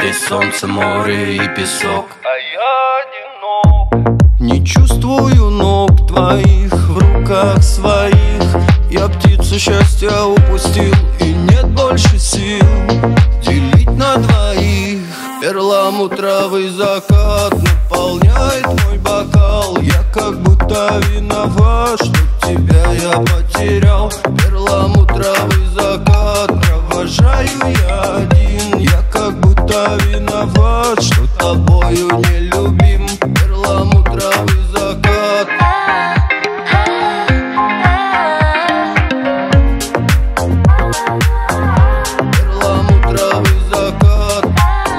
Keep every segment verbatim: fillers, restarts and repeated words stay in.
Здесь солнце, море и песок, а я одинок. Не чувствую ног твоих в руках своих. Я птицу счастья упустил, и нет больше сил делить на двоих. Перламутровый закат наполняет мой бокал. Я как будто виноват, что тебя я потерял. Перламутровый закат провожаю я один. Я как будто виноват, что тобою не любим. Перламутровый закат. Перламутровый закат.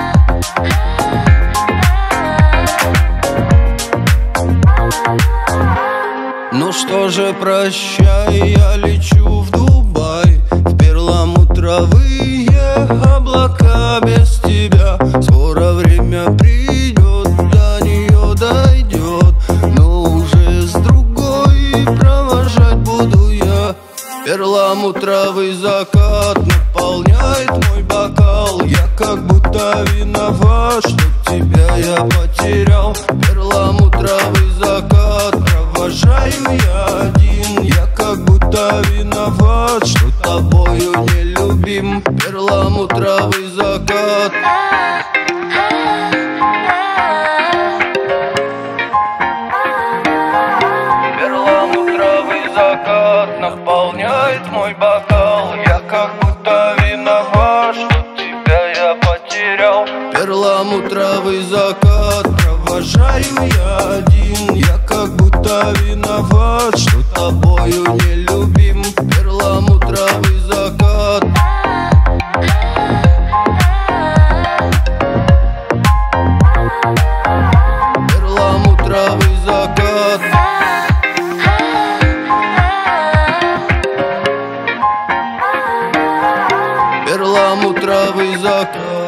Ну что же, прощай, я лечу в Дубай, в перламутровые облака без тебя. Скоро время придет, до нее дойдет, но уже с другой провожать буду я. Перламутровый закат наполняет мой бокал. Я как будто виноват, что тебя я потерял. Перламутровый закат провожаю я один. Я как будто виноват, что тобою не любим. Перламутровый закат. Перламутровый закат наполняет мой бокал. Я как будто виноват, что тебя я потерял. Перламутровый закат провожаю я один. Я как будто виноват, что тобою не любим. Перламутровый закат. Перламутровый закат. Перламутровый закат.